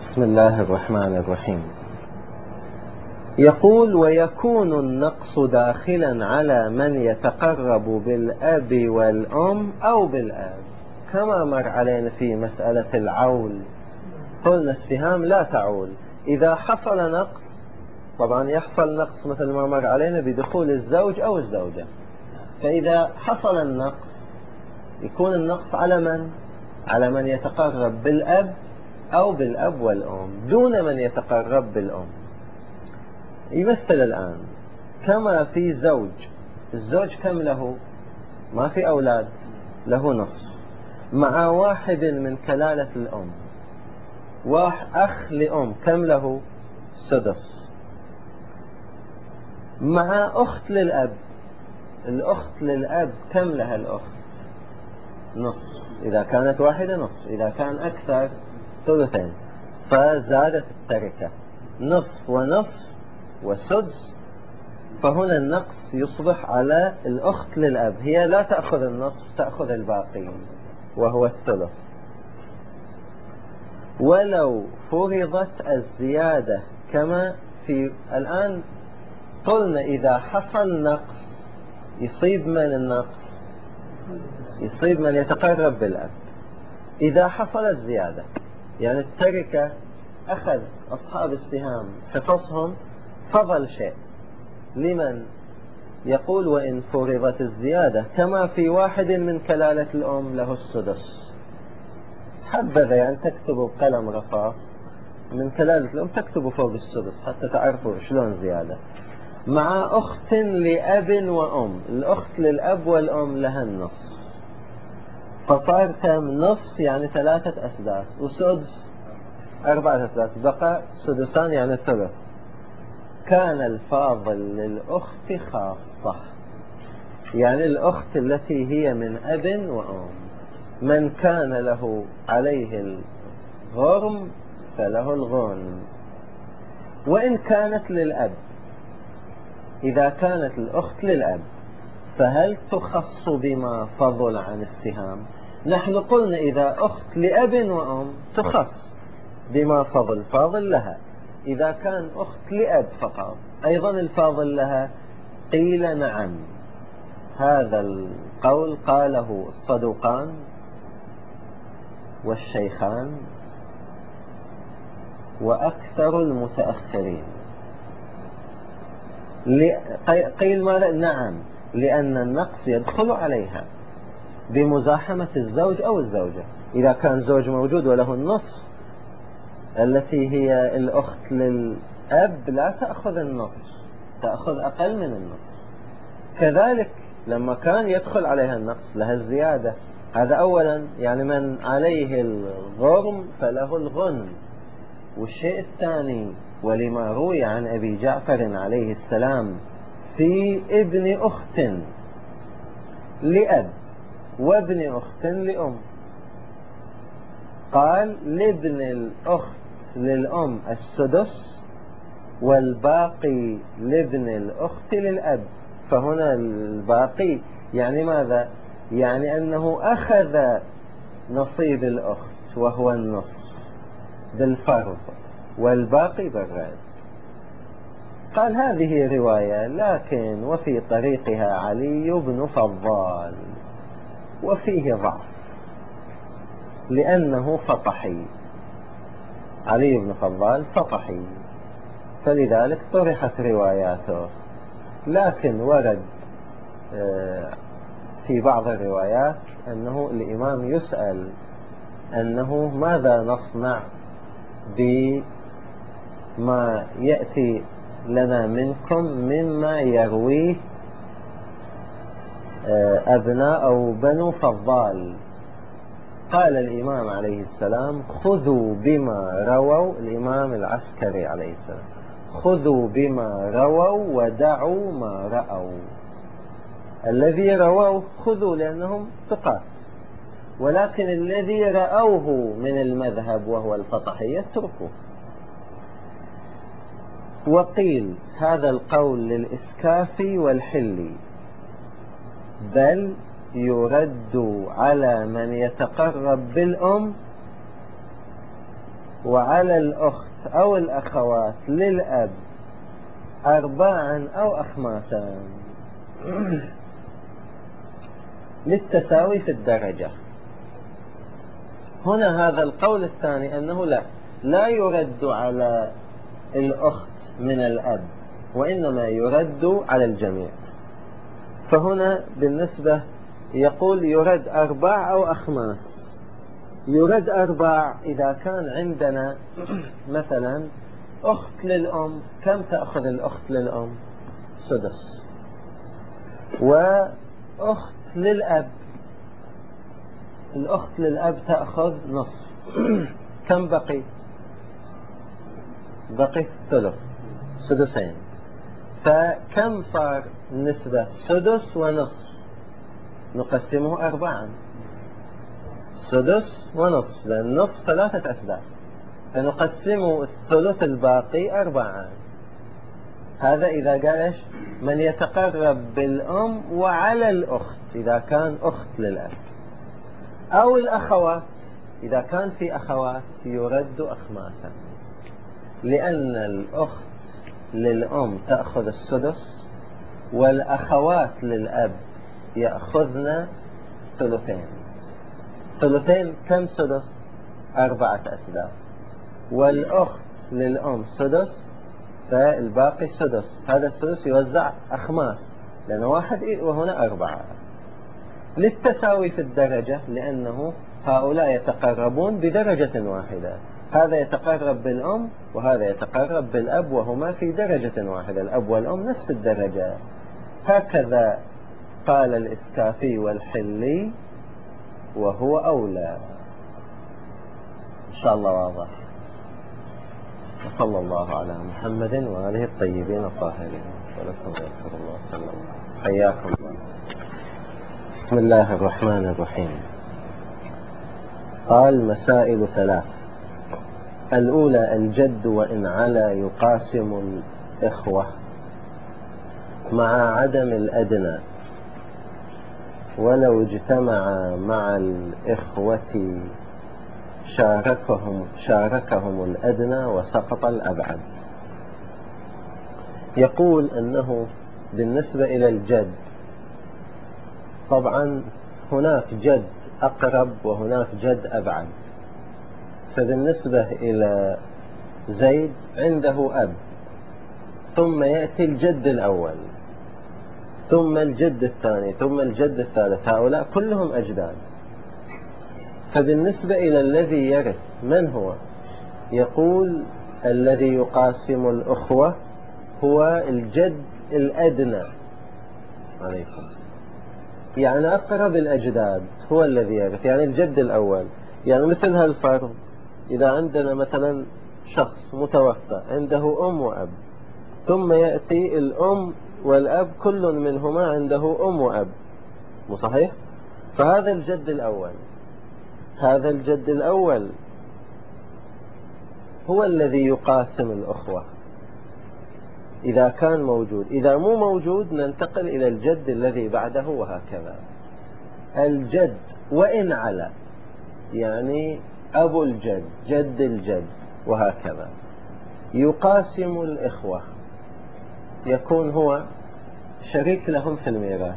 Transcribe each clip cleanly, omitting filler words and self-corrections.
بسم الله الرحمن الرحيم. يقول: ويكون النقص داخلا على من يتقرب بالأب والأم أو بالآب، كما مر علينا في مسألة العول. قلنا السهام لا تعول. إذا حصل نقص، طبعا يحصل نقص مثل ما مر علينا بدخول الزوج أو الزوجة، فإذا حصل النقص يكون النقص على من؟ على من يتقرب بالأب أو بالأب والأم دون من يتقرب بالأم. يمثل الآن كما في زوج، الزوج كم له؟ ما في أولاد، له نصف، مع واحد من كلالة الأم، أخ لأم كم له؟ سدس، مع أخت للأب، الأخت للأب كم لها الأخت؟ نصف، إذا كانت واحدة نصف، إذا كان أكثر ثلثين، فزادت التركة نصف ونصف وسدس. فهنا النقص يصبح على الأخت للأب، هي لا تأخذ النصف، تأخذ الباقي وهو الثلث. ولو فرضت الزيادة كما في الآن قلنا إذا حصل نقص يصيب من النقص؟ يصيب من يتقرب بالأب. إذا حصلت زيادة يعني التركة أخذ أصحاب السهام حصصهم، فضل شيء لمن؟ يقول: وإن فرضت الزيادة كما في واحد من كلالة الأم له السدس. حبذا يعني تكتبوا بقلم رصاص من كلالة الأم، تكتبوا فوق السدس حتى تعرفوا شلون زيادة. مع أخت لأب وأم، الأخت للأب والأم لها النصف، فصار كم؟ نصف يعني 3 أسداس، وسدس 4 أسداس، بقى سدسان يعني ثلث. كان الفاضل للأخت خاصة، يعني الأخت التي هي من أب وأم، من كان له عليه الغرم فله الغنم. وإن كانت للأب، إذا كانت الأخت للأب فهل تخص بما فضل عن السهام؟ نحن قلنا إذا أخت لأب وأم تخص بما فاضل لها. إذا كان أخت لأب فقط أيضا الفاضل لها؟ قيل نعم. هذا القول قاله الصدوقان والشيخان وأكثر المتأخرين. قيل ماذا؟ نعم، لأن النقص يدخل عليها بمزاحمة الزوج أو الزوجة. إذا كان زوج موجود وله النصف، التي هي الأخت للأب لا تأخذ النصف، تأخذ أقل من النصف. كذلك لما كان يدخل عليها النقص لها الزيادة. هذا أولا، يعني من عليه الغرم فله الغنم. والشيء الثاني، ولما روي عن أبي جعفر عليه السلام في ابن أخت لأب وابن أخت لأم، قال: لابن الأخت للأم السدس والباقي لابن الأخت للأب. فهنا الباقي يعني ماذا؟ يعني أنه أخذ نصيب الأخت وهو النصف بالفرض والباقي بالرد. قال: هذه رواية، لكن وفي طريقها علي بن فضال وفيه ضعف لأنه فطحي، علي بن فضال فطحي، فلذلك طرحت رواياته. لكن ورد في بعض الروايات أنه الإمام يسأل أنه ماذا نصنع بما يأتي لنا منكم مما يرويه أبناء أو بنو فضال. قال الإمام عليه السلام: خذوا بما رووا، الإمام العسكري عليه السلام: خذوا بما رووا ودعوا ما رأوا. الذي رووا خذوا لأنهم ثقات، ولكن الذي رأوه من المذهب وهو الفطحية اتركوا. وقيل هذا القول للإسكافي والحلي، بل يرد على من يتقرب بالأم وعلى الأخت أو الأخوات للأب أرباعا أو أخماسا للتساوي في الدرجة. هنا هذا القول الثاني أنه لا يرد على الأخت من الأب، وإنما يرد على الجميع. فهنا بالنسبة يقول يرد أرباع أو أخماس. يرد أرباع إذا كان عندنا مثلا أخت للأم، كم تأخذ الأخت للأم؟ سدس. وأخت للأب، الأخت للأب تأخذ نصف. كم بقي؟ بقي ثلث، سدسين. فكم صار النسبة؟ سدس ونصف، نقسمه أربعا. سدس ونصف، لأن النصف 3 أسداس، فنقسم الثلث الباقي أربعا. هذا إذا قال إيش؟ من يتقرب بالأم وعلى الأخت إذا كان أخت للأب، أو الأخوات إذا كان في أخوات يرد أخماسا، لأن الأخت للأم تأخذ السدس والأخوات للأب يأخذن ثلثين. ثلثين كم سدس؟ 4 أسداس. والأخت للأم سدس، فالباقي سدس. هذا السدس يوزع أخماس، لأنه 1 وهنا 4 للتساوي في الدرجة، لأنه هؤلاء يتقربون بدرجة واحدة. هذا يتقرب بالأم وهذا يتقرب بالأب، وهما في درجة واحدة، الأب والأم نفس الدرجة. هكذا قال الإسكافي والحلي، وهو أولى. إن شاء الله واضح. وصلى الله على محمد وآله الطيبين الطاهرين. ولكم يغفر الله. صلى الله. حياكم الله. بسم الله الرحمن الرحيم. قال مسائل 3. الأولى الجد وإن علا يقاسم الإخوة مع عدم الأدنى، ولو اجتمع مع الإخوة شاركهم الأدنى وسقط الأبعد. يقول أنه بالنسبة إلى الجد، طبعا هناك جد أقرب وهناك جد أبعد. فبالنسبة إلى زيد عنده أب، ثم يأتي الجد الأول، ثم الجد الثاني، ثم الجد الثالث، هؤلاء كلهم أجداد. فبالنسبة إلى الذي يرث من هو؟ يقول الذي يقاسم الأخوة هو الجد الأدنى. عليكم السلام. يعني أقرب الأجداد هو الذي يرث، يعني الجد الأول. يعني مثل هالفرض، إذا عندنا مثلا شخص متوفى عنده أم وأب، ثم يأتي الأم والأب كل منهما عنده أم وأب، مو صحيح؟ فهذا الجد الأول، هذا الجد الأول هو الذي يقاسم الأخوة إذا كان موجود. إذا مو موجود ننتقل إلى الجد الذي بعده، وهكذا. الجد وإن علا، يعني أبو الجد، جد الجد، وهكذا. يقاسم الإخوة، يكون هو شريك لهم في الميراث،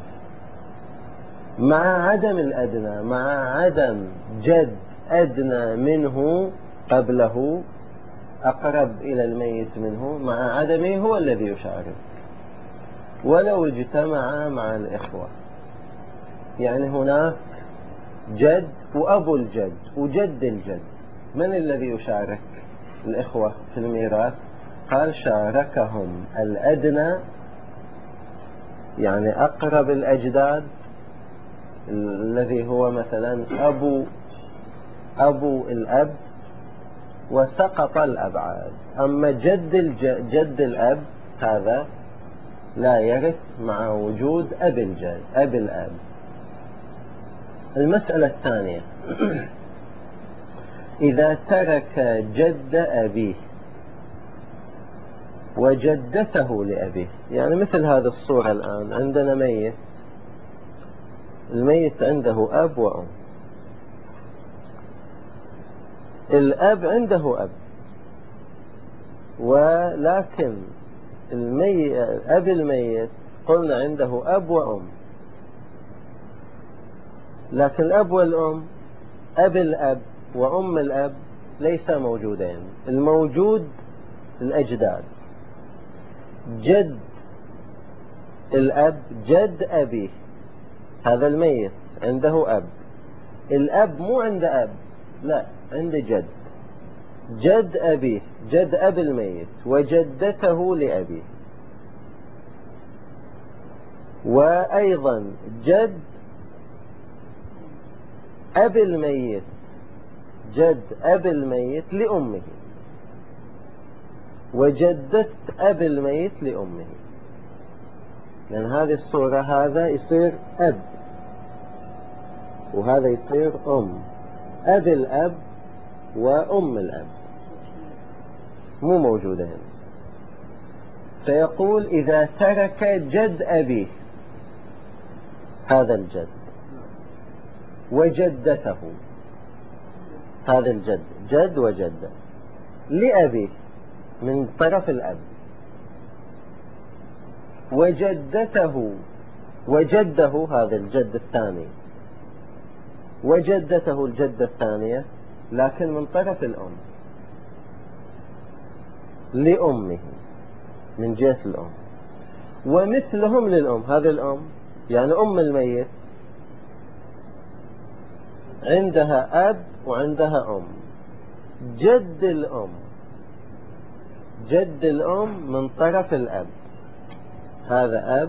مع عدم الأدنى، مع عدم جد أدنى منه قبله أقرب إلى الميت منه، مع عدمه هو الذي يشارك. ولو اجتمع مع الإخوة، يعني هناك جد وأبو الجد وجد الجد، من الذي يشارك الإخوة في الميراث؟ قال شاركهم الأدنى، يعني أقرب الأجداد، الذي هو مثلا أبو الأب، وسقط الأبعاد. أما جد الأب هذا لا يرث مع وجود أب الأب. المسألة الثانية إذا ترك جد أبيه وجدته لأبيه، يعني مثل هذه الصورة الآن، عندنا ميت، الميت عنده أب وأم، الأب عنده أب، ولكن أب الميت قلنا عنده أب وأم، لكن الأب والأم، أب الأب وأم الأب ليس موجودين. الموجود الأجداد، جد الأب جد أبيه، هذا الميت عنده أب، الأب مو عنده أب، لا عنده جد، جد أبيه، جد أب الميت وجدته لأبيه، وأيضا جد أب الميت، جد أب الميت لأمه، وجدة أب الميت لأمه. لأن هذه الصورة هذا يصير أب وهذا يصير أم، أب الأب وأم الأب مو موجودين. فيقول إذا ترك جد أبيه، هذا الجد، وجدته، هذا الجد، جد وجدة لأبيه من طرف الأب، وجدته وجده، هذا الجد الثاني، وجدته الجدة الثانية لكن من طرف الأم لأمه من جهة الأم، ومثلهم للأم، هذه الأم يعني أم الميت عندها أب وعندها أم، جد الأم، جد الأم من طرف الأب، هذا أب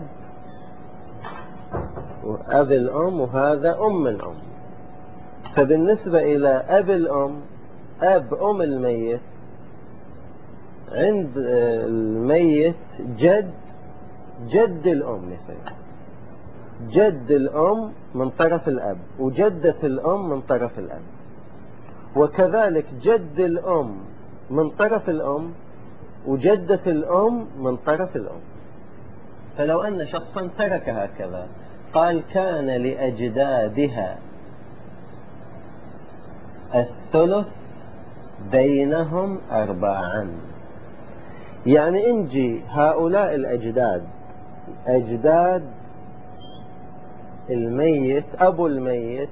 وأب الأم وهذا أم الأم. فبالنسبة إلى أب الأم، أب أم الميت، عند الميت جد، جد الأم يصير جد الأم من طرف الأب وجدة الأم من طرف الأب، وكذلك جد الأم من طرف الأم وجدة الأم من طرف الأم. فلو أن شخصا ترك هكذا قال كان لأجدادها الثلث بينهم 4، يعني انجي هؤلاء الأجداد، أجداد الميت، أبو الميت،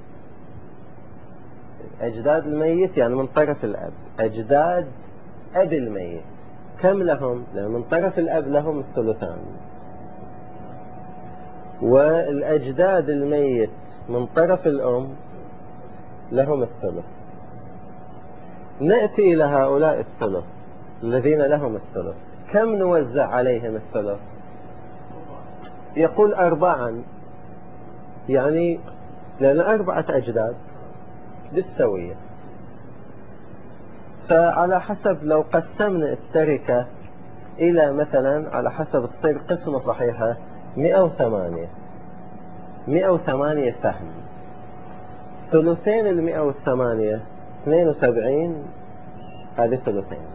أجداد الميت يعني من طرف الأب، أجداد أب الميت كم لهم؟ لأن من طرف الأب لهم الثلثان، والأجداد الميت من طرف الأم لهم الثلث. نأتي إلى هؤلاء الثلث الذين لهم الثلث، كم نوزع عليهم الثلث؟ يقول 4، يعني لأن 4 أجداد بالسوية، فعلى حسب لو قسمنا التركة إلى مثلا على حسب تصير قسمة صحيحة 108 سهم، ثلثين 108 72، هذه ثلثين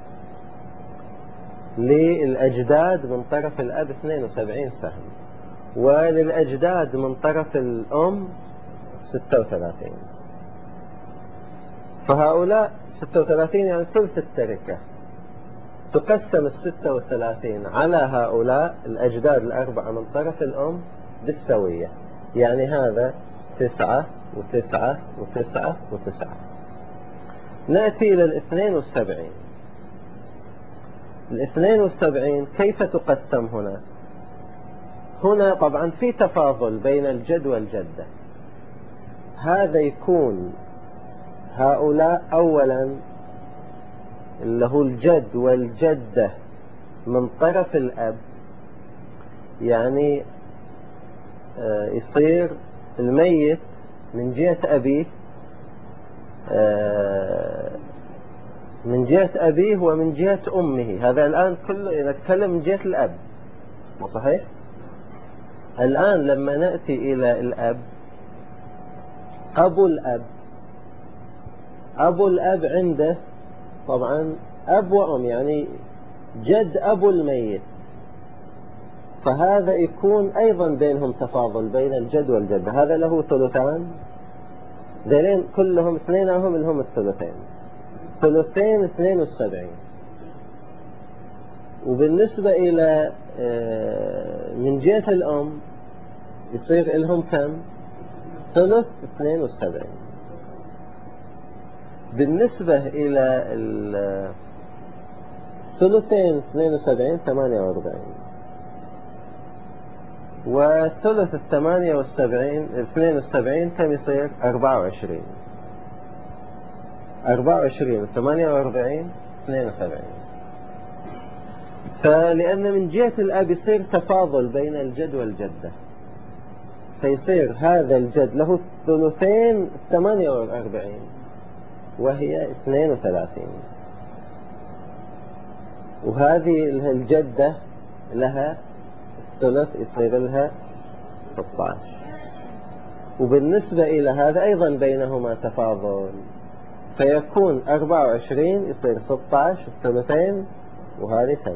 للأجداد من طرف الأب 72 سهم، وللأجداد من طرف الأم 36. فهؤلاء 36 يعني ثلث التركة، تقسم 36 على هؤلاء الأجداد 4 من طرف الأم بالسوية، يعني هذا 9 و9 و9 و9. نأتي إلى 72. 72 كيف تقسم هنا؟ هنا طبعا في تفاضل بين الجد والجدة، هذا يكون هؤلاء أولا اللي هو الجد والجدة من طرف الأب، يعني يصير الميت من جهة أبيه، من جهة أبيه ومن جهة أمه، هذا الآن كله نتكلم من جهة الأب، صحيح؟ الآن لما نأتي إلى الأب، أبو الأب، أبو الأب عنده طبعا أب وأم، يعني جد أبو الميت، فهذا يكون أيضا بينهم تفاضل بين الجد والجدة، هذا له ثلثان، ذلين كلهم اثنينهم لهم الثلثين، ثلثين 72. وبالنسبة إلى من جهة الأم يصير لهم كم؟ ثلث 72. بالنسبة إلى ثلثين 72 48. وثلث 72 كم يصير؟ 24. 24 48 72. فلأن من جهة الأب يصير تفاضل بين الجد والجدة، فيصير هذا الجد له الثلثين 48 وهي 32، وهذه الجدة لها الثلث يصير لها 16. وبالنسبة إلى هذا أيضا بينهما تفاضل، فيكون 24 يصير 16 الثلثين وهذه 8،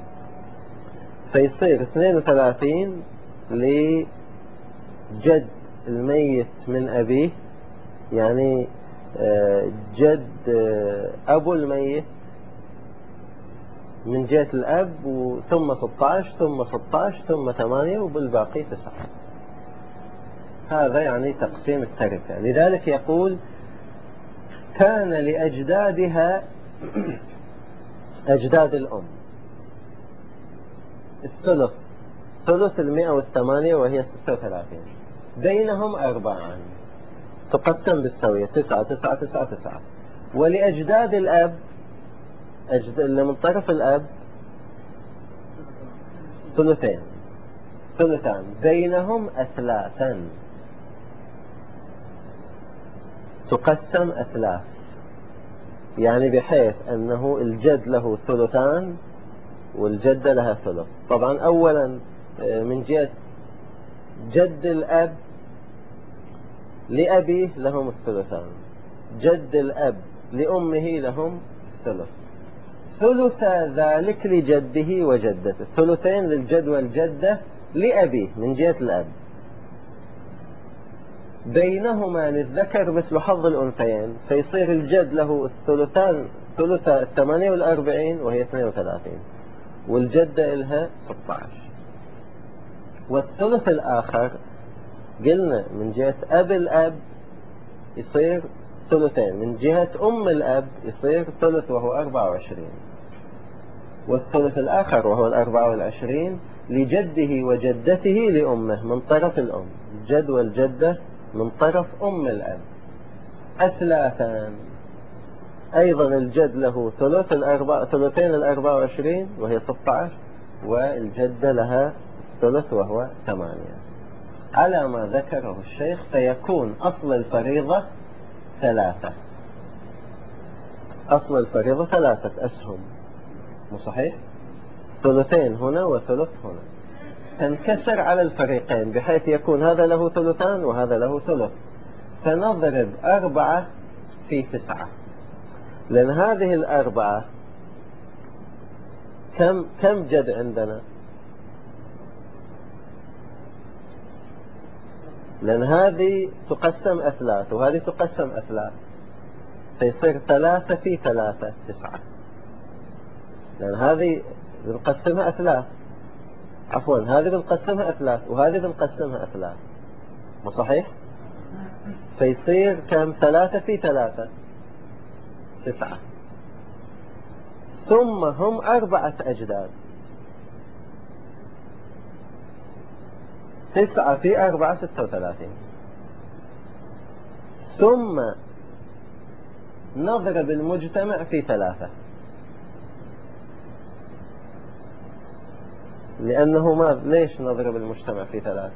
فيصير 32 لجد الميت من أبيه، يعني جد أبو الميت من جهة الأب، ثم 16 ثم 16 ثم 8 وبالباقي 9. هذا يعني تقسيم التركة. لذلك يقول كان لأجدادها أجداد الأم الثلث، ثلث 108 وهي 36، بينهم 4 تقسم بالسوية 9 9 9 9. ولأجداد الأب اللي من طرف الأب ثلثان بينهم 3 تقسم 3، يعني بحيث أنه الجد له ثلثان والجدة لها ثلث. طبعا أولا من جهة جد الأب لأبيه لهم الثلثان، جد الأب لأمه لهم ثلث، ثلث ذلك لجده وجدته، الثلثين للجد والجدة لأبيه من جهة الأب، بينهما للذكر مثل حظ الأنثيين، فيصير الجد له الثلثان، ثلث 48 وهي 32، والجدة لها 16. والثلث الآخر قلنا من جهة أب الأب يصير ثلثين، من جهة أم الأب يصير ثلث وهو 24، والثلث الآخر وهو 24 لجده وجدته لأمه من طرف الأم، الجد والجدة من طرف أم الأب. 3 أيضا الجد له ثلثين 24 وهي 16، والجدة لها ثلث وهو 8 على ما ذكره الشيخ. فيكون أصل الفريضة 3، أصل الفريضة 3 أسهم، مو صحيح؟ ثلثين هنا وثلث هنا، تنكسر على الفريقين بحيث يكون هذا له ثلثان وهذا له ثلث، فنضرب 4 في 9، لأن هذه 4 كم جد عندنا؟ لأن هذه تقسم 3 وهذه تقسم 3، فيصير 3 في 3 9، لأن هذه بنقسمها 3، عفوا هذه بنقسمها 3 وهذه بنقسمها 3، مو صحيح؟ فيصير كم؟ 3 في 3 9. ثم هم 4 أجداد، 9 في 4 36. ثم نضرب المجتمع في 3، لأنه ما ليش نضرب المجتمع في 3؟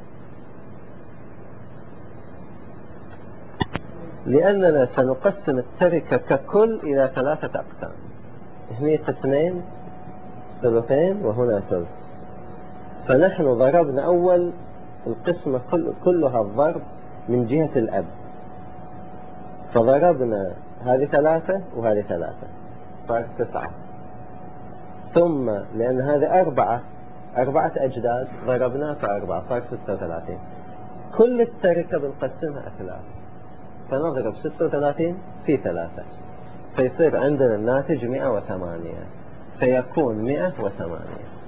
لأننا سنقسم التركة ككل إلى 3 أقسام، هنا قسمين ثلثين وهنا ثلث، فنحن ضربنا أول القسمة كلها الضرب من جهة الأب، فضربنا هذه 3 وهذه 3 صار 9. ثم لأن هذه 4 أجداد ضربناها في 4 صار 36. كل التركة بنقسمها 3، فنضرب 36 في 3، فيصير عندنا الناتج 108، فيكون 108،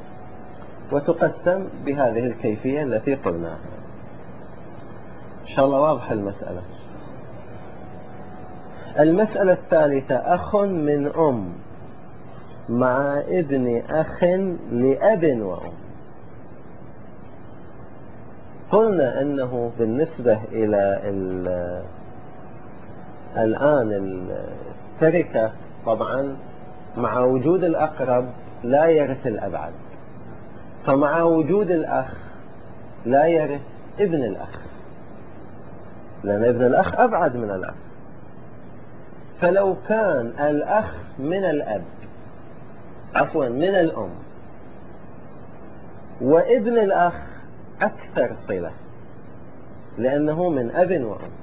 وتقسم بهذه الكيفية التي قلناها. إن شاء الله واضح المسألة. المسألة الثالثة: أخ من أم مع ابن أخ لأب وأم. قلنا أنه بالنسبة إلى الآن التركة طبعا مع وجود الأقرب لا يرث الأبعد، فمع وجود الأخ لا يرث ابن الأخ، لأن ابن الأخ أبعد من الأخ. فلو كان الأخ من الأب، عفوا من الأم، وابن الأخ أكثر صلة لأنه من أب وأم،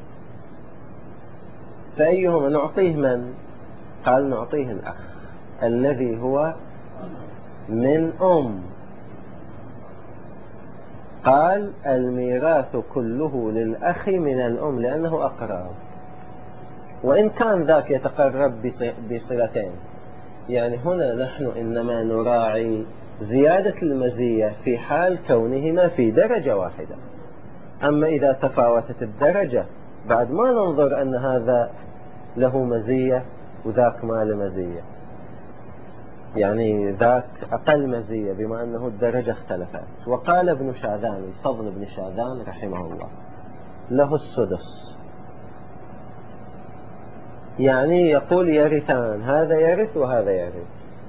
فأيهما نعطيه؟ من قال نعطيه الأخ الذي هو من أم. قال الميراث كله للأخ من الأم لأنه أقرب، وإن كان ذاك يتقرب بصلتين. يعني هنا نحن إنما نراعي زيادة المزية في حال كونهما في درجة واحدة. أما إذا تفاوتت الدرجة بعد ما ننظر أن هذا له مزية وذاك ما له مزية، يعني ذاك أقل مزية بما أنه الدرجة اختلفت. وقال ابن شاذان، الفضل بن شاذان رحمه الله، له السدس، يعني يقول يرثان، هذا يرث وهذا يرث.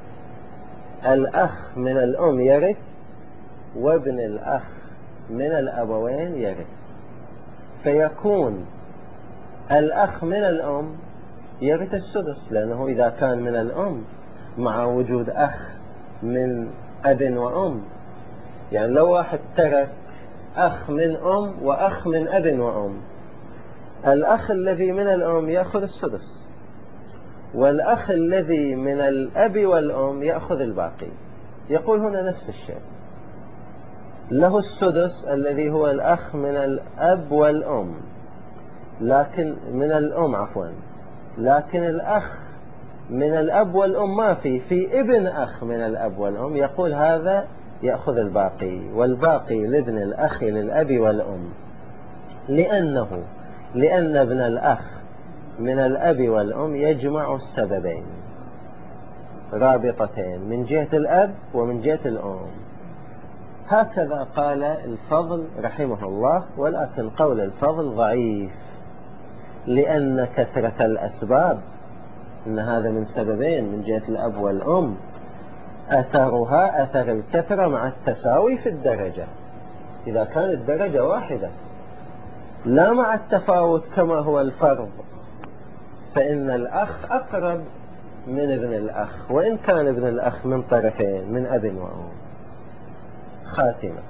الأخ من الأم يرث، وابن الأخ من الأبوين يرث، فيكون الأخ من الأم يرث السدس، لأنه إذا كان من الأم مع وجود أخ من أب وأم، يعني لو واحد ترك أخ من أم وأخ من أب وأم، الأخ الذي من الأم يأخذ السدس، والأخ الذي من الأب والأم يأخذ الباقي. يقول هنا نفس الشيء، له السدس الذي هو الأخ من الأب والأم، لكن من الأم عفوا، لكن الأخ من الأب والأم ما في ابن أخ من الأب والأم، يقول هذا يأخذ الباقي، والباقي لابن الأخ للأب والأم، لأن ابن الأخ من الأب والأم يجمع السببين، رابطتين، من جهة الأب ومن جهة الأم. هكذا قال الفضل رحمه الله، ولكن قول الفضل ضعيف، لأن كثرة الأسباب، إن هذا من سببين من جهة الأب والأم، أثرها أثر الكثرة مع التساوي في الدرجة، إذا كانت الدرجة واحدة، لا مع التفاوت كما هو الفرض، فإن الأخ أقرب من ابن الأخ، وإن كان ابن الأخ من طرفين، من أب وأم. خاتمة: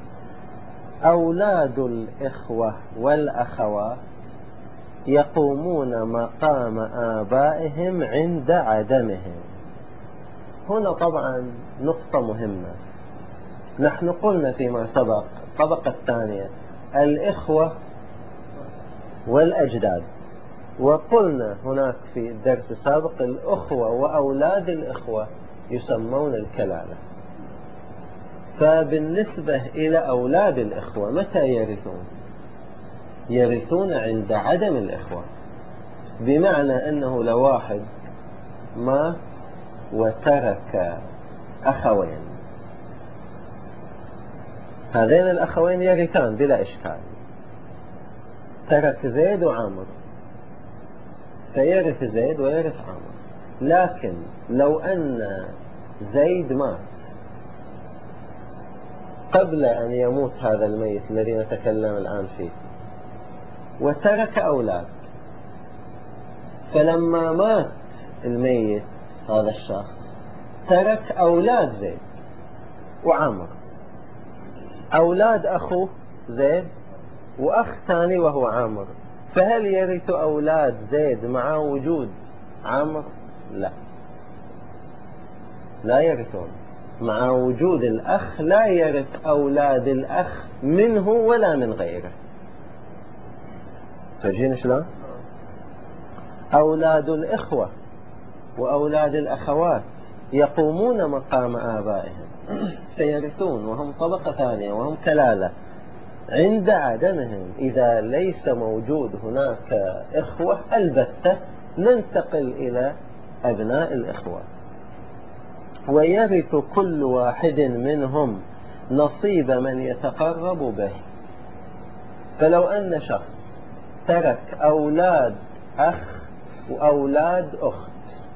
أولاد الإخوة والأخوات يقومون مقام آبائهم عند عدمهم. هنا طبعا نقطة مهمة. نحن قلنا فيما سبق الطبقة الثانية الإخوة والأجداد، وقلنا هناك في الدرس السابق الأخوة وأولاد الإخوة يسمون الكلالة. فبالنسبة إلى أولاد الإخوة متى يرثون؟ يرثون عند عدم الإخوة، بمعنى أنه لو واحد مات وترك أخوين، هذين الأخوين يرثان بلا إشكال، ترك زيد وعمر، فيرث زيد ويرث عمر. لكن لو أن زيد مات قبل أن يموت هذا الميت الذي نتكلم الآن فيه، وترك أولاد، فلما مات الميت هذا الشخص ترك أولاد زيد وعمر، أولاد أخوه زيد وأخ ثاني وهو عمر، فهل يرث أولاد زيد مع وجود عمر؟ لا يرثون. مع وجود الأخ لا يرث أولاد الأخ منه ولا من غيره. تجين شلون؟ أولاد الإخوة وأولاد الأخوات يقومون مقام آبائهم فيرثون وهم طبقة ثانية وهم كلالة عند عدمهم. إذا ليس موجود هناك إخوة البتة ننتقل إلى أبناء الإخوة. ويرث كل واحد منهم نصيب من يتقرب به. فلو أن شخص ترك أولاد أخ وأولاد أخت،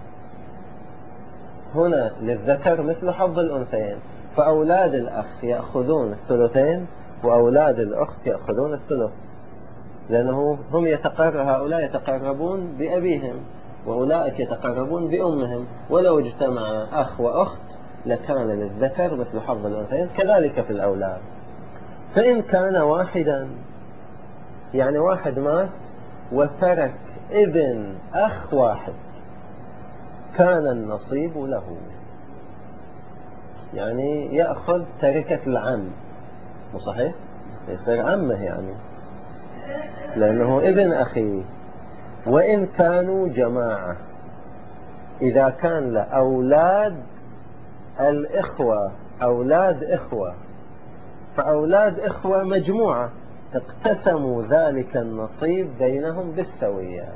هنا للذكر مثل حظ الأنثيين، فأولاد الأخ يأخذون الثلثين وأولاد الأخت يأخذون الثلث، لأنه هؤلاء يتقربون بأبيهم وأولئك يتقربون بأمهم، ولو اجتمع أخ وأخت لكان للذكر مثل حظ الأنثيين. كذلك في الأولاد. فإن كان واحدا، يعني واحد مات وترك ابن أخ واحد، كان النصيب له، يعني يأخذ تركة العم، مو صحيح؟ يصير عمه يعني، لأنه ابن أخيه. وإن كانوا جماعة، إذا كان له أولاد الإخوة أولاد إخوة، فأولاد إخوة مجموعة اقتسموا ذلك النصيب بينهم بالسوية،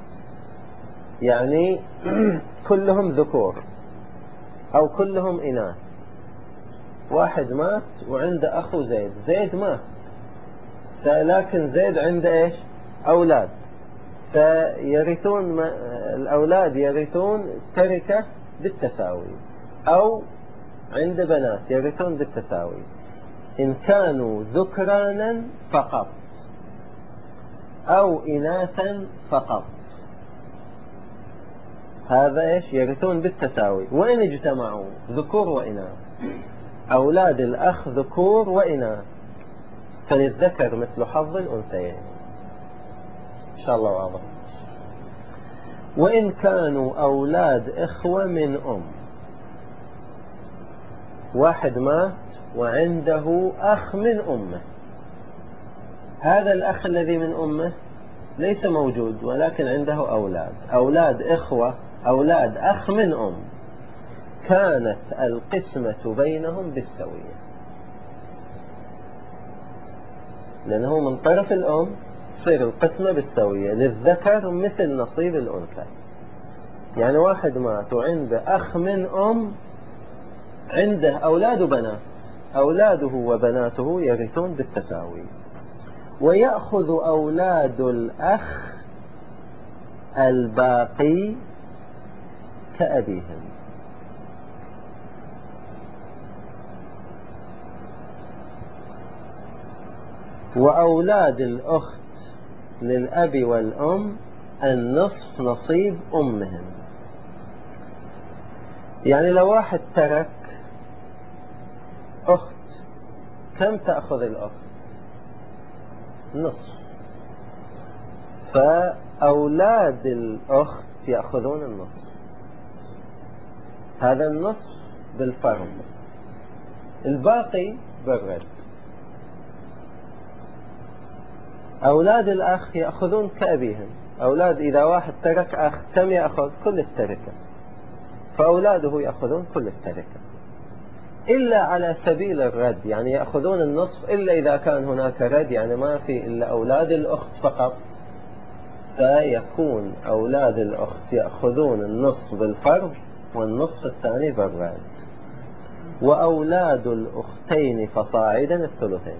يعني كلهم ذكور أو كلهم إناث. واحد مات وعنده أخو زيد، زيد مات لكن زيد عنده إيش؟ أولاد، فيرثون الأولاد يرثون تركة بالتساوي، أو عند بنات يرثون بالتساوي إن كانوا ذكرانا فقط أو إناثا فقط. هذا إيش؟ يرثون بالتساوي. وإن اجتمعوا ذكور وإناث، أولاد الأخ ذكور وإناث، فللذكر مثل حظ الأنثيين. إن شاء الله واضح. وإن كانوا أولاد إخوة من أم، واحد مات وعنده أخ من أمه، هذا الأخ الذي من أمه ليس موجود ولكن عنده أولاد إخوة، أولاد أخ من أم، كانت القسمة بينهم بالسوية، لأنه من طرف الأم تصير القسمة بالسوية، للذكر مثل نصيب الأنثى. يعني واحد مات وعنده أخ من أم، عنده أولاد وبنات، أولاده وبناته يرثون بالتساوي. ويأخذ أولاد الأخ الباقي كأبيهم. وأولاد الأخت للأب والأم النصف نصيب أمهم. يعني لو واحد ترك أخت، كم تأخذ الأخت؟ نصف. فأولاد الأخت يأخذون النصف، هذا النصف بالفرض، الباقي بالرد. أولاد الأخ يأخذون كأبيهم. أولاد إذا واحد ترك أخ كم يأخذ؟ كل التركة، فأولاده يأخذون كل التركة إلا على سبيل الرد، يعني يأخذون النصف إلا إذا كان هناك رد، يعني ما في إلا أولاد الأخت فقط، فيكون أولاد الأخت يأخذون النصف بالفرض والنصف الثاني بالرد. وأولاد الأختين فصاعدا الثلثين.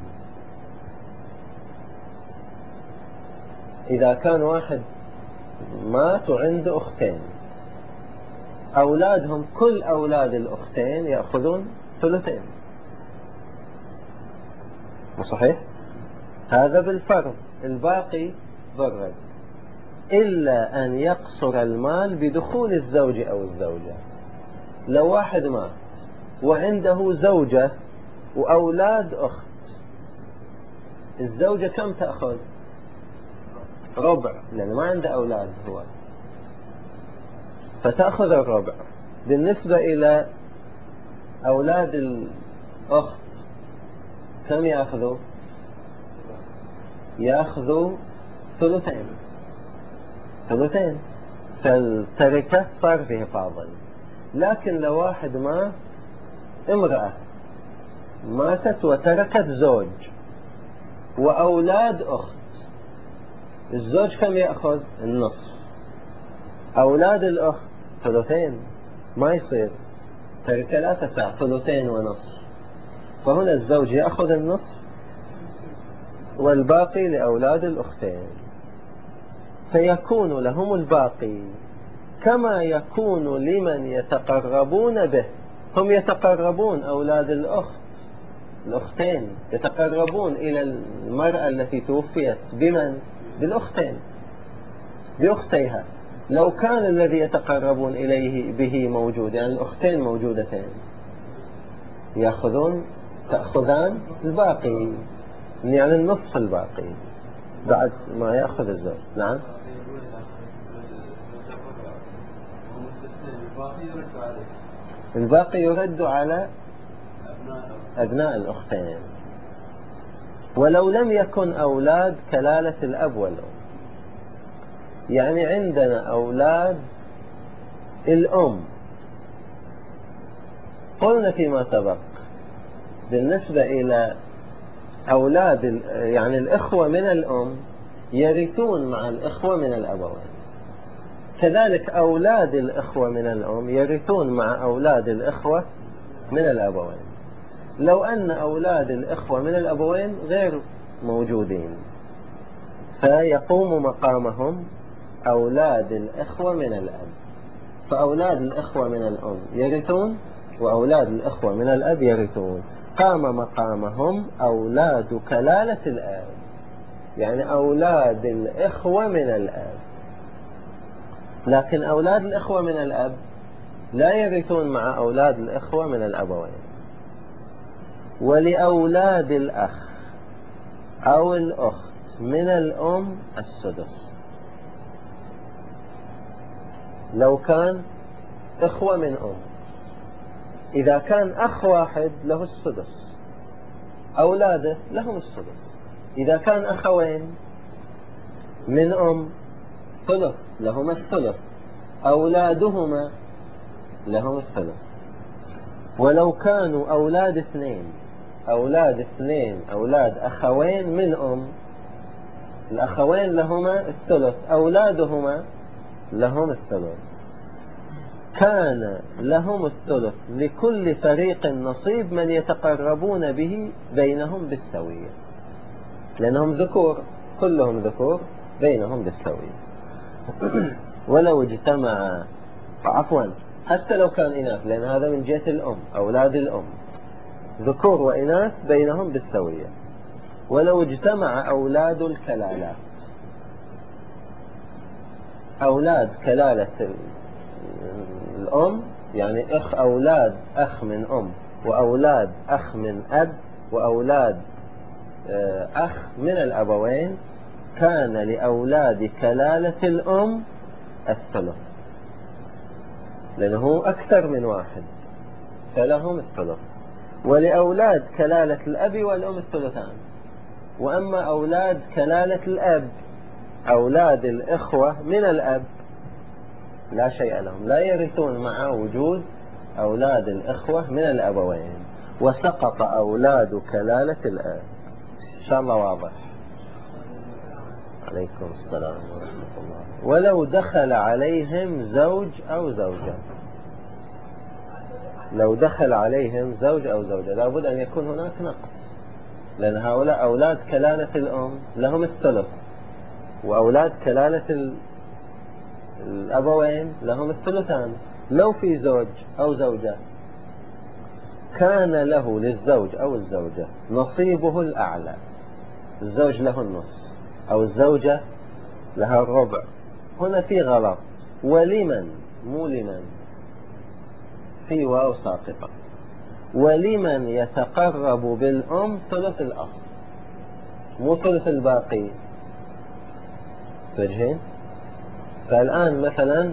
إذا كان واحد مات وعنده أختين، أولادهم كل أولاد الأختين يأخذون ثلثين، صحيح؟ هذا بالفرض، الباقي بالرد، إلا أن يقصر المال بدخول الزوج أو الزوجة. لو واحد مات وعنده زوجة وأولاد أخت، الزوجة كم تأخذ؟ ربع، لأنه ما عنده أولاد هو، فتأخذ الربع. بالنسبة إلى أولاد الأخت كم يأخذوا؟ يأخذوا ثلثين. فالتركة صار فيه فاضل. لكن لو واحد مات، امرأة ماتت وتركت زوج وأولاد أخت، الزوج كم يأخذ؟ النصف. أولاد الأخت ثلثين، ما يصير، تركة لا تسع، ثلثين ونصف. فهنا الزوج يأخذ النصف والباقي لأولاد الأختين، فيكون لهم الباقي كما يكون لمن يتقربون به. هم يتقربون، أولاد الأختين يتقربون إلى المرأة التي توفيت بمن؟ بالأختين، بأختيها. لو كان الذي يتقربون إليه به موجود، يعني الأختين موجودتين، تأخذان الباقي، يعني النصف الباقي بعد ما يأخذ الزوج. نعم. الباقي يرد على أبناء الأختين، ولو لم يكن أولاد كلالة الأب والأم. يعني عندنا أولاد الأم، قلنا فيما سبق بالنسبة إلى أولاد يعني الإخوة من الأم يرثون مع الإخوة من الأبوين، كذلك أولاد الإخوة من الأم يرثون مع أولاد الإخوة من الأبوين. لو أن أولاد الإخوة من الأبوين غير موجودين، فيقوم مقامهم أولاد الإخوة من الأب، فأولاد الإخوة من الأم يرثون وأولاد الإخوة من الأب يرثون. قام مقامهم أولاد كلالة الأب، يعني أولاد الإخوة من الأب. لكن أولاد الإخوة من الأب لا يرثون مع أولاد الإخوة من الأبوين. ولأولاد الأخ أو الأخت من الأم السدس، لو كان إخوة من أم. إذا كان أخ واحد له السدس، أولاده لهم السدس. إذا كان أخوين من أم ثلث، لهما الثلث، أولادهما لهم الثلث. ولو كانوا أولاد اثنين، أولاد أخوين من أم، الأخوين لهما الثلث، أولادهما لهم الثلث، كان لهم الثلث لكل فريق نصيب من يتقربون به بينهم بالسوية، لأنهم ذكور، كلهم ذكور، بينهم بالسوية. ولو اجتمع، عفوا، حتى لو كان إناث، لأن هذا من جهة الأم، أولاد الأم ذكور وإناث بينهم بالسوية. ولو اجتمع أولاد الكلالات، أولاد كلالة الأم، يعني أولاد أخ من أم وأولاد أخ من أب وأولاد أخ من الأبوين، كان لأولاد كلالة الأم الثلث، لأنه أكثر من واحد فلهم الثلث. ولأولاد كلالة الأب والأم الثلثان. وأما أولاد كلالة الأب، أولاد الإخوة من الأب، لا شيء لهم، لا يرثون مع وجود أولاد الإخوة من الأبوين، وسقط أولاد كلالة الأب. إن شاء الله واضح. عليكم السلام ورحمة الله. ولو دخل عليهم زوج أو زوجة، لو دخل عليهم زوج أو زوجة لابد أن يكون هناك نقص، لأن هؤلاء أولاد كلالة الأم لهم الثلث، وأولاد كلالة الأبوين لهم الثلثان. لو في زوج أو زوجة كان له للزوج أو الزوجة نصيبه الأعلى، الزوج له النصف أو الزوجة لها الربع. هنا في غلط، ولمن، مو لمن، في واو ساقطة. ولمن يتقرب بالأم ثلث الأصل، مو ثلث الباقي. فجهين. فالآن مثلا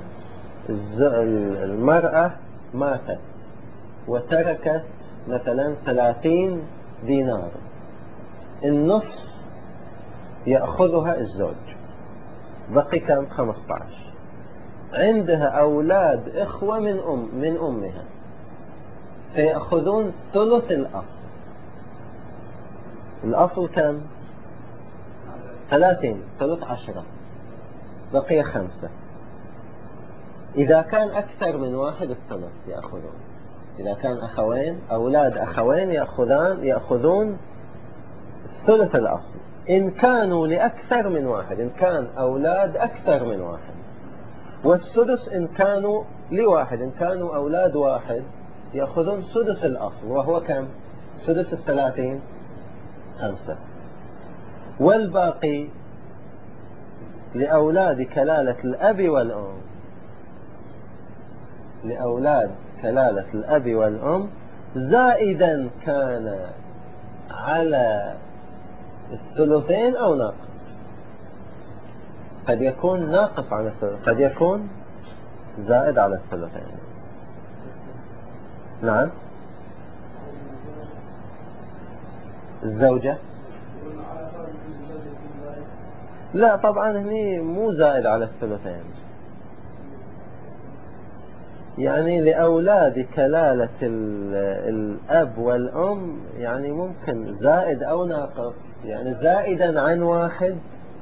المرأة ماتت وتركت مثلا 30 دينار، النصف يأخذها الزوج، بقي كم؟ 15. عندها أولاد إخوة من أمها، فيأخذون ثلث الأصل. الأصل كم؟ 30، ثلث 10، بقي 5. إذا كان أكثر من واحد الثلث يأخذون. إذا كان أخوين، أولاد أخوين يأخذون ثلث الأصل. إن كانوا لأكثر من واحد، إن كان أولاد أكثر من واحد. والسدس إن كانوا لواحد، إن كانوا أولاد واحد يأخذون سدس الأصل، وهو كم؟ سدس 30، 5. والباقي لأولاد كلالة الأب والأم، لأولاد كلالة الأب والأم، زائدا كان على الثلثين أو ناقص. قد يكون ناقص عن الثلث، قد يكون زائد على الثلثين. نعم. الزوجة لا طبعا هني مو زائد على الثلثين، يعني لأولاد كلالة الأب والأم يعني ممكن زائد أو ناقص، يعني زائدا عن واحد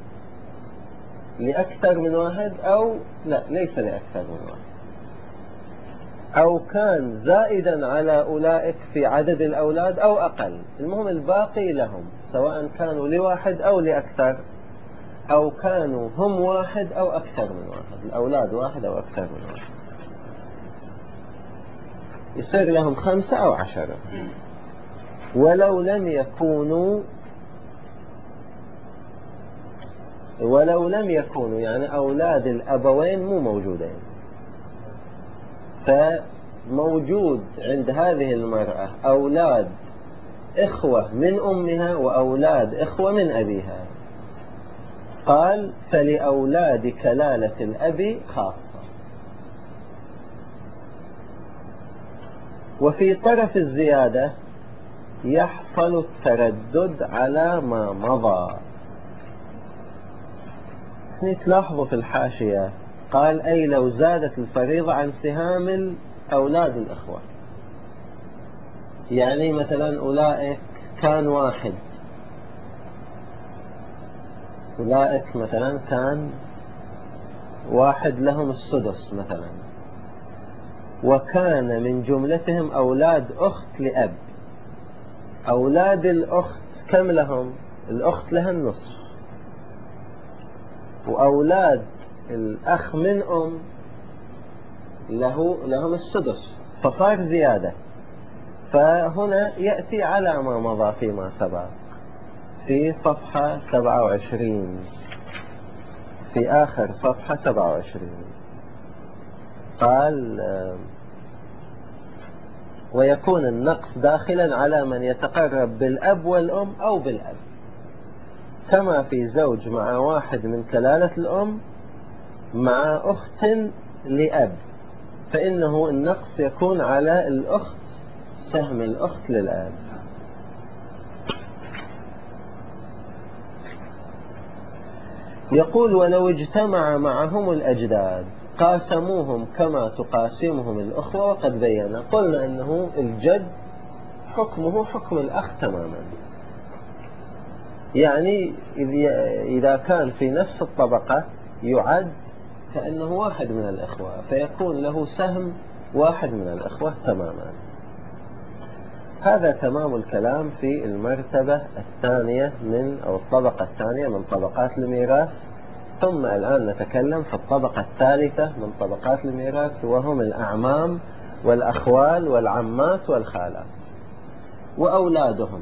لأكثر من واحد، أو لا ليس لأكثر من واحد، أو كان زائدا على أولئك في عدد الأولاد أو أقل. المهم الباقي لهم، سواء كانوا لواحد أو لأكثر، أو كانوا هم واحد أو أكثر من واحد، الأولاد واحد أو أكثر من واحد، يصير لهم 5 أو 10. ولو لم يكونوا يعني أولاد الأبوين مو موجودين، فموجود عند هذه المرأة أولاد إخوة من أمها وأولاد إخوة من أبيها. قال فلأولاد كلالة الأب خاصة. وفي طرف الزيادة يحصل التردد على ما مضى. تلاحظوا في الحاشية قال أي لو زادت الفريضة عن سهام أولاد الإخوة، يعني مثلا أولئك كان واحد، أولئك مثلا كان واحد لهم السدس مثلا، وكان من جملتهم أولاد أخت لأب. أولاد الأخت كم لهم؟ الأخت لها النصف، وأولاد الأخ من أم لهم السدس، فصار زيادة. فهنا يأتي على ما مضى فيما سبق في صفحة 27، في آخر صفحة 27 قال ويكون النقص داخلا على من يتقرب بالأب والأم أو بالأب، كما في زوج مع واحد من كلالة الأم مع أخت لأب، فإنه النقص يكون على الأخت، سهم الأخت للأب. يقول ولو اجتمع معهم الأجداد قاسموهم كما تقاسمهم الأخوة، وقد بينا. قلنا أنه الجد حكمه حكم الأخ تماما، يعني إذا كان في نفس الطبقة يعد كأنه واحد من الإخوة، فيكون له سهم واحد من الإخوة تماما. هذا تمام الكلام في المرتبة الثانية أو الطبقة الثانية من طبقات الميراث. ثم الآن نتكلم في الطبقة الثالثة من طبقات الميراث، وهم الأعمام والأخوال والعمات والخالات وأولادهم.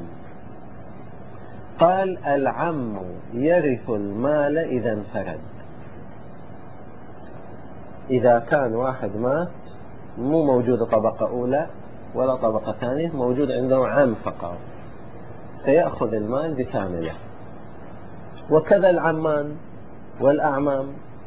قال العم يرث المال إذا انفرد. إذا كان واحد مات مو موجود طبقة أولى ولا طبقة ثانية، موجود عنده عم فقط، فيأخذ المال بكامله. وكذا العمان والأعمام.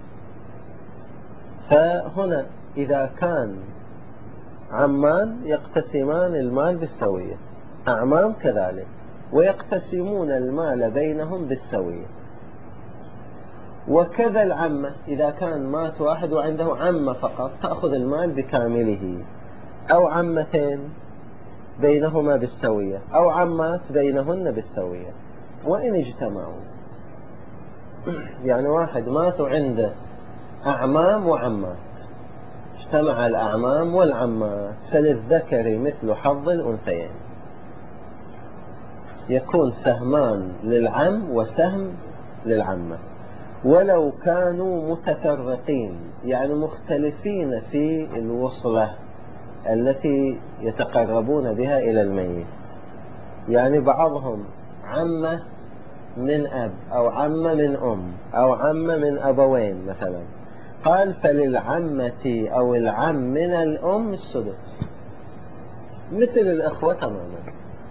فهنا إذا كان عمان يقتسمان المال بالسوية، أعمام كذلك، ويقتسمون المال بينهم بالسوية. وكذا العمة، إذا كان مات واحد وعنده عمة فقط تأخذ المال بكامله، أو عمتين بينهما بالسوية، أو عمات بينهن بالسوية وإن اجتمعوا. يعني واحد مات وعنده أعمام وعمات، اجتمع الأعمام والعمات، فللذكر مثل حظ الأنثيين، يكون سهمان للعم وسهم للعمة، ولو كانوا متفرقين، يعني مختلفين في الوصلة التي يتقربون بها إلى الميت، يعني بعضهم عمة من أب أو عمة من أم أو عمة من أبوين مثلا. قال فللعمة أو العم من الأم السدس، مثل الأخوة تماما.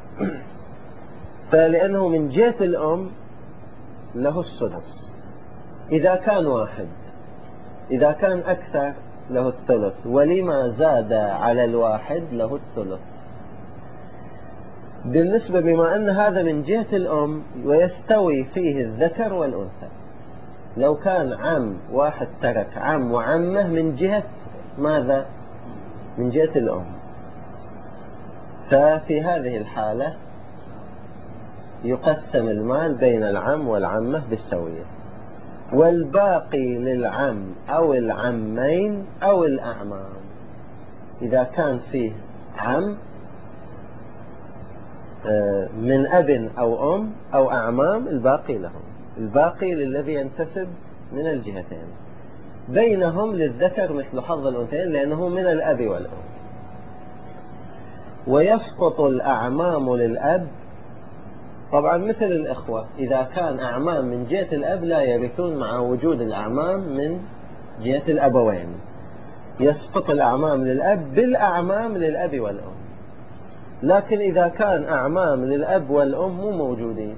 فلأنه من جهة الأم له السدس إذا كان واحد، إذا كان أكثر له الثلث، ولما زاد على الواحد له الثلث. بالنسبة بما أن هذا من جهة الأم ويستوي فيه الذكر والأنثى، لو كان عم واحد ترك عم وعمه من جهة ماذا؟ من جهة الأم، ففي هذه الحالة يقسم المال بين العم والعمة بالسوية، والباقي للعم أو العمين أو الأعمام. إذا كان فيه عم من أب أو أم أو أعمام الباقي لهم، الباقي للذي ينتسب من الجهتين، بينهم للذكر مثل حظ الأنثيين لأنه من الأب والأم. ويسقط الأعمام للأب، طبعا مثل الإخوة، إذا كان أعمام من جهة الأب لا يرثون مع وجود الأعمام من جهة الأبوين، يسقط الأعمام للأب بالأعمام للأب والأم. لكن إذا كان أعمام للأب والأم مو موجودين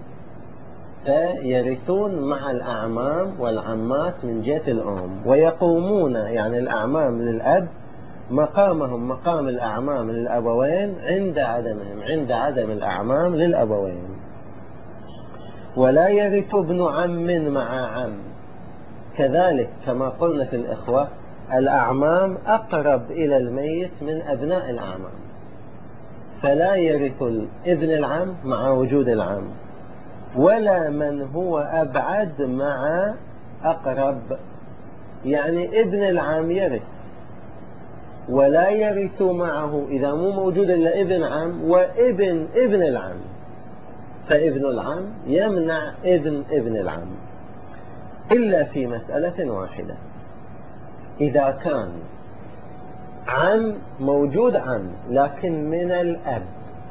فيرثون مع الأعمام والعمات من جهة الأم، ويقومون يعني الأعمام للأب مقامهم مقام الأعمام للأبوين عند عدمهم، عند عدم الأعمام للأبوين. ولا يرث ابن عم مع عم، كذلك كما قلنا في الإخوة الأعمام أقرب إلى الميت من أبناء الأعمام، فلا يرث ابن العم مع وجود العم، ولا من هو أبعد مع أقرب، يعني ابن العم يرث ولا يرث معه إذا مو موجود إلا ابن عم وابن ابن العم، فابن العم يمنع ابن العم إلا في مسألة واحدة، إذا كان عم موجود عم لكن من الأب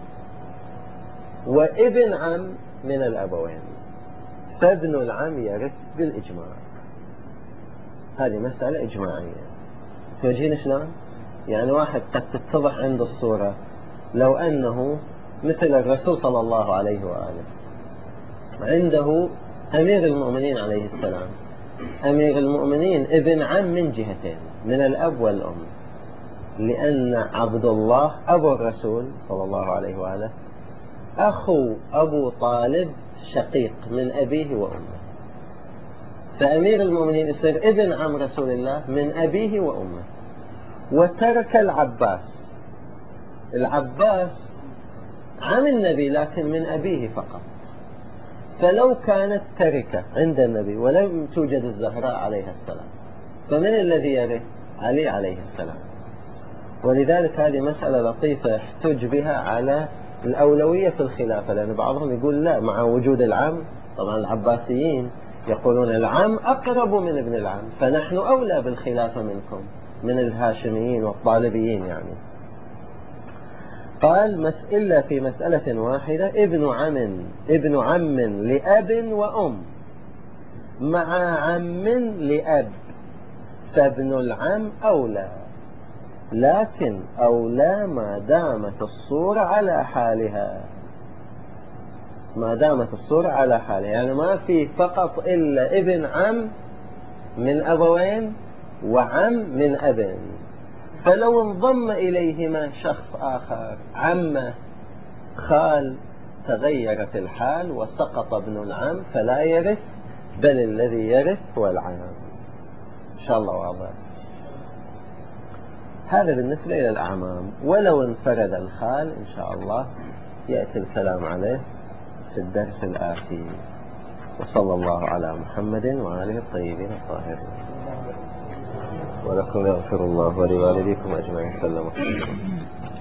وابن عم من الأبوين، فابن العم يرث بالإجماع. هذه مسألة إجماعية. توجهين شلون؟ يعني واحد قد تتضح عند الصورة لو أنه مثل الرسول صلى الله عليه وآله، عنده أمير المؤمنين عليه السلام، أمير المؤمنين ابن عم من جهتين من الأب والأم، لأن عبد الله أبو الرسول صلى الله عليه وآله أخو أبو طالب شقيق من أبيه وأمه، فأمير المؤمنين يصير ابن عم رسول الله من أبيه وأمه. وترك العباس، العباس عم النبي لكن من أبيه فقط، فلو كانت تركة عند النبي ولم توجد الزهراء عليها السلام فمن الذي يرث؟ علي عليه السلام. ولذلك هذه مسألة لطيفة احتج بها على الأولوية في الخلافة، لأن بعضهم يقول لا مع وجود العم، طبعا العباسيين يقولون العم أقرب من ابن العم فنحن أولى بالخلافة منكم من الهاشميين والطالبيين يعني. قال إلا في مسألة واحدة، ابن عم لأب وأم مع عم لأب، فابن العم أولى، لكن أولى ما دامت الصورة على حالها، ما دامت الصورة على حالها، يعني ما في فقط إلا ابن عم من أبوين وعم من أب، فلو انضم إليهما شخص آخر عمه خال تغيرت الحال وسقط ابن العم فلا يرث بل الذي يرث هو العام. إن شاء الله واضح. هذا بالنسبة إلى الأعمام. ولو انفرد الخال إن شاء الله يأتي الكلام عليه في الدرس الآتي. وصلى الله على محمد وآله الطيبين الطاهرين. ولكم يغفر الله ولوالديكم أجمعين. سلم.